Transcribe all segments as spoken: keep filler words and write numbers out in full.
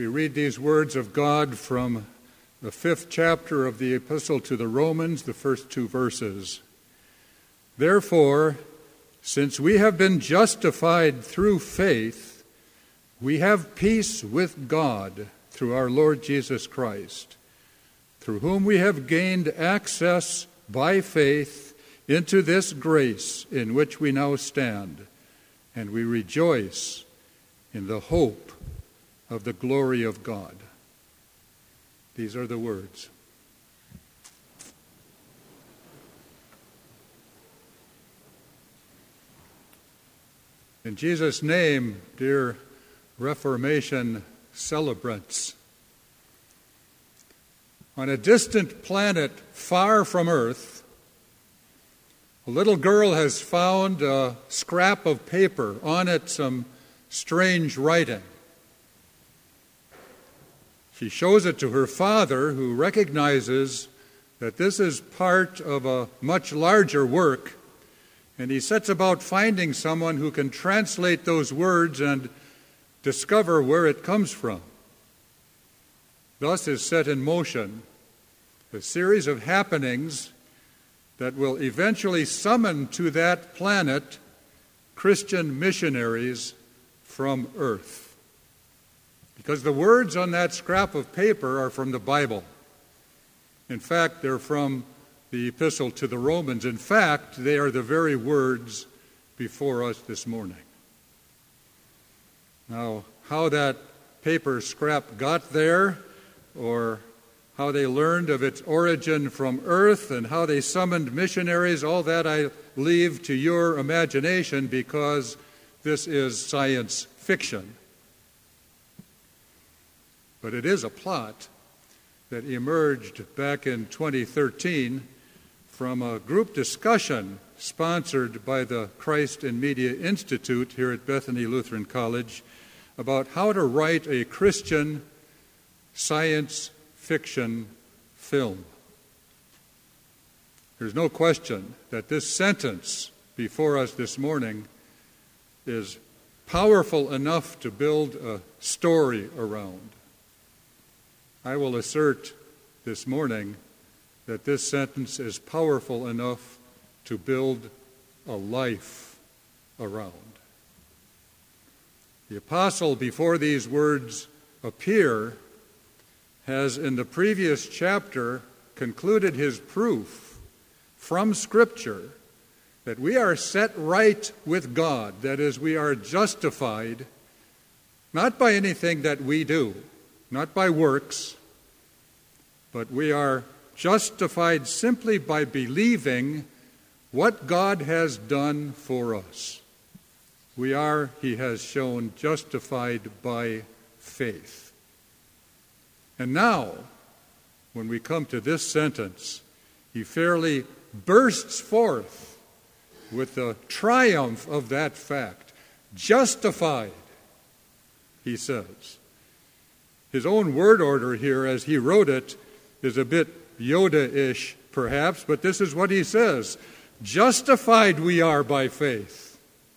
We read these words of God from the fifth chapter of the Epistle to the Romans, the first two verses. Therefore, since we have been justified through faith, we have peace with God through our Lord Jesus Christ, through whom we have gained access by faith into this grace in which we now stand, and we rejoice in the hope of the glory of God. These are the words. In Jesus' name, dear Reformation celebrants, on a distant planet far from Earth, a little girl has found a scrap of paper, on it some strange writing. She shows it to her father, who recognizes that this is part of a much larger work, and he sets about finding someone who can translate those words and discover where it comes from. Thus is set in motion a series of happenings that will eventually summon to that planet Christian missionaries from Earth. Because the words on that scrap of paper are from the Bible. In fact, they're from the Epistle to the Romans. In fact, they are the very words before us this morning. Now, how that paper scrap got there, or how they learned of its origin from Earth, and how they summoned missionaries, all that I leave to your imagination, because this is science fiction. But it is a plot that emerged back in twenty thirteen from a group discussion sponsored by the Christ in Media Institute here at Bethany Lutheran College about how to write a Christian science fiction film. There's no question that this sentence before us this morning is powerful enough to build a story around. I will assert this morning that this sentence is powerful enough to build a life around. The apostle, before these words appear, has in the previous chapter concluded his proof from Scripture that we are set right with God, that is, we are justified not by anything that we do, not by works, but we are justified simply by believing what God has done for us. We are, he has shown, justified by faith. And now, when we come to this sentence, he fairly bursts forth with the triumph of that fact. Justified, he says. His own word order here, as he wrote it, is a bit Yoda-ish, perhaps, but this is what he says. Justified we are by faith.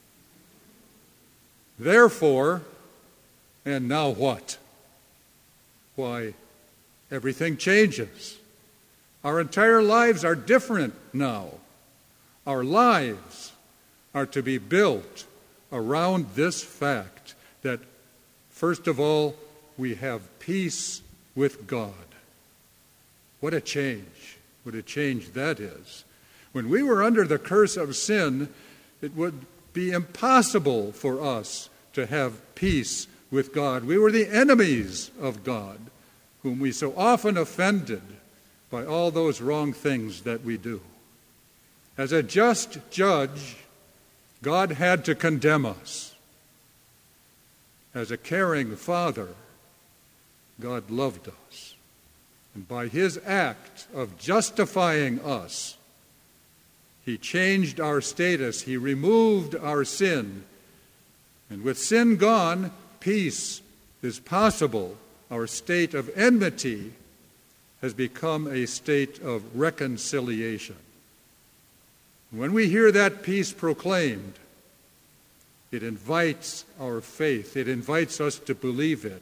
Therefore, and now what? Why, everything changes. Our entire lives are different now. Our lives are to be built around this fact that, first of all, we have peace with God. What a change. What a change that is. When we were under the curse of sin, it would be impossible for us to have peace with God. We were the enemies of God, whom we so often offended by all those wrong things that we do. As a just judge, God had to condemn us. As a caring Father, God loved us. And by his act of justifying us, he changed our status. He removed our sin. And with sin gone, peace is possible. Our state of enmity has become a state of reconciliation. When we hear that peace proclaimed, it invites our faith. It invites us to believe it.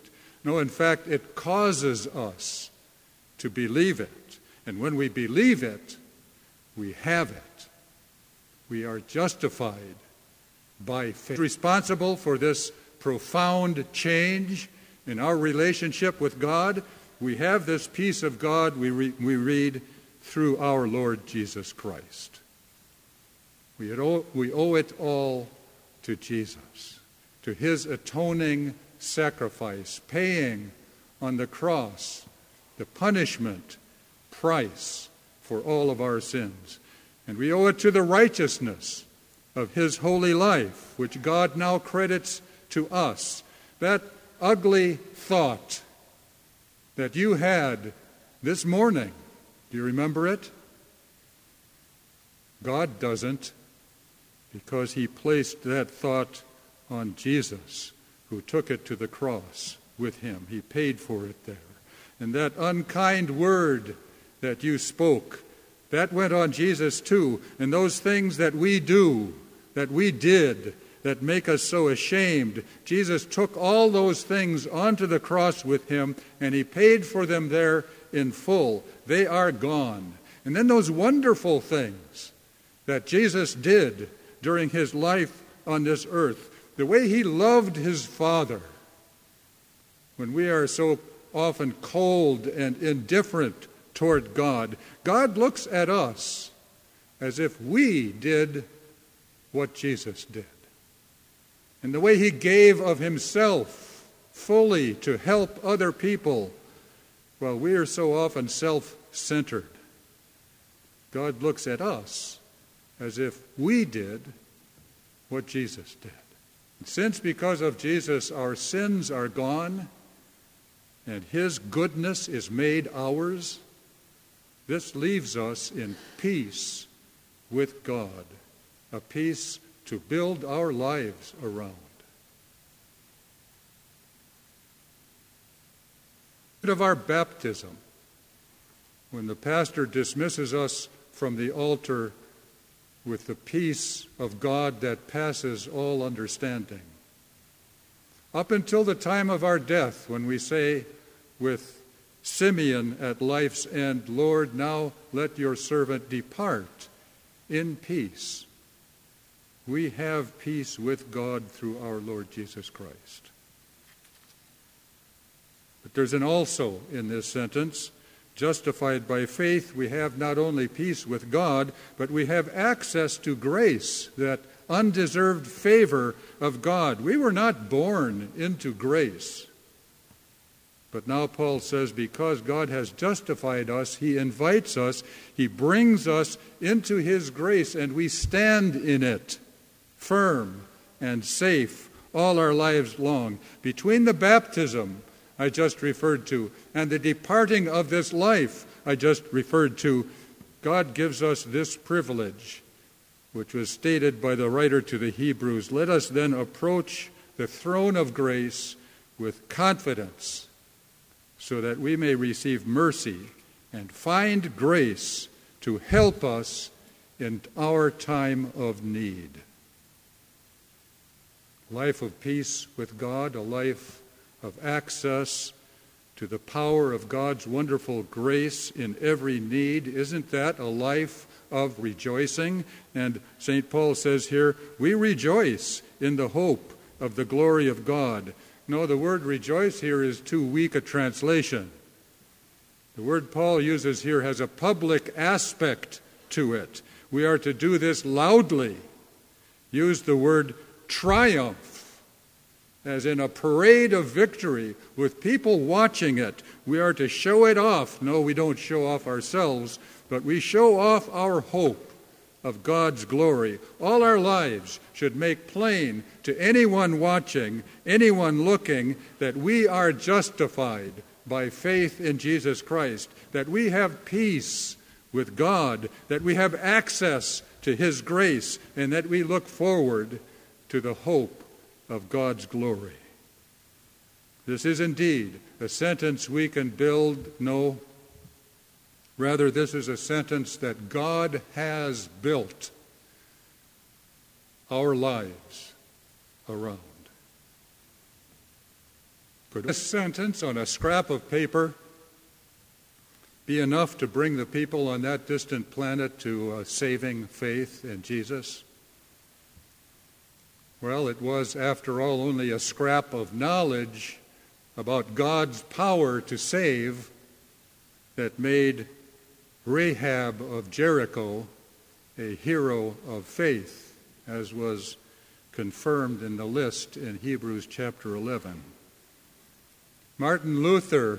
No, in fact, it causes us to believe it. And when we believe it, we have it. We are justified by faith. Responsible for this profound change in our relationship with God, we have this peace of God we, re- we read through our Lord Jesus Christ. We owe, we owe it all to Jesus, to his atoning sacrifice, paying on the cross the punishment price for all of our sins. And we owe it to the righteousness of his holy life, which God now credits to us. That ugly thought that you had this morning, do you remember it? God doesn't, because he placed that thought on Jesus, who took it to the cross with him. He paid for it there. And that unkind word that you spoke, that went on Jesus too. And those things that we do, that we did, that make us so ashamed, Jesus took all those things onto the cross with him, and he paid for them there in full. They are gone. And then those wonderful things that Jesus did during his life on this earth, the way he loved his Father, when we are so often cold and indifferent toward God, God looks at us as if we did what Jesus did. And the way he gave of himself fully to help other people, while we are so often self-centered, God looks at us as if we did what Jesus did. And since because of Jesus our sins are gone and his goodness is made ours, this leaves us in peace with God, a peace to build our lives around. Of our baptism, when the pastor dismisses us from the altar with the peace of God that passes all understanding. Up until the time of our death, when we say with Simeon at life's end, Lord, now let your servant depart in peace. We have peace with God through our Lord Jesus Christ. But there's an also in this sentence. Justified by faith, we have not only peace with God, but we have access to grace, that undeserved favor of God. We were not born into grace. But now Paul says, because God has justified us, he invites us, he brings us into his grace, and we stand in it, firm and safe all our lives long. Between the baptism I just referred to and the departing of this life I just referred to, God gives us this privilege, which was stated by the writer to the Hebrews. Let us then approach the throne of grace with confidence, so that we may receive mercy and find grace to help us in our time of need. Life of peace with God, a life of access to the power of God's wonderful grace in every need. Isn't that a life of rejoicing? And Saint Paul says here, we rejoice in the hope of the glory of God. No, the word rejoice here is too weak a translation. The word Paul uses here has a public aspect to it. We are to do this loudly. Use the word triumph, as in a parade of victory with people watching it. We are to show it off. No, we don't show off ourselves, but we show off our hope of God's glory. All our lives should make plain to anyone watching, anyone looking, that we are justified by faith in Jesus Christ, that we have peace with God, that we have access to his grace, and that we look forward to the hope of God's glory. This is indeed a sentence we can build. No, rather this is a sentence that God has built our lives around. Could this sentence on a scrap of paper be enough to bring the people on that distant planet to a saving faith in Jesus? Well, it was, after all, only a scrap of knowledge about God's power to save that made Rahab of Jericho a hero of faith, as was confirmed in the list in Hebrews chapter eleven. Martin Luther,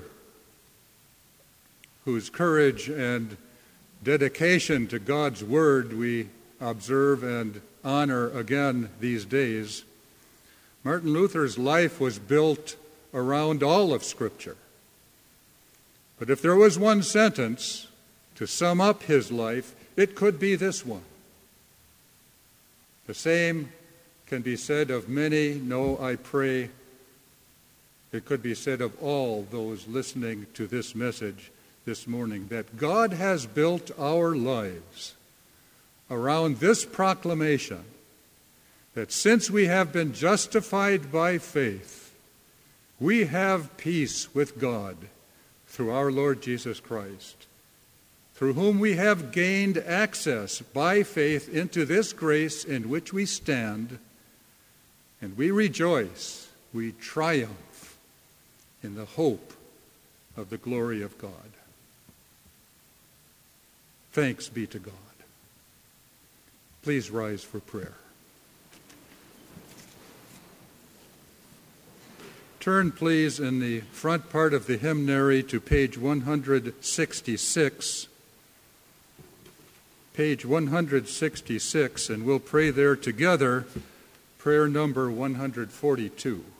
whose courage and dedication to God's word we observe and honor again these days, Martin Luther's life was built around all of Scripture. But if there was one sentence to sum up his life, it could be this one. The same can be said of many, no, I pray, it could be said of all those listening to this message this morning, that God has built our lives around this proclamation that since we have been justified by faith, we have peace with God through our Lord Jesus Christ, through whom we have gained access by faith into this grace in which we stand, and we rejoice, we triumph in the hope of the glory of God. Thanks be to God. Please rise for prayer. Turn, please, in the front part of the hymnary to page one hundred sixty-six. Page one hundred sixty-six, and we'll pray there together, prayer number one hundred forty-two.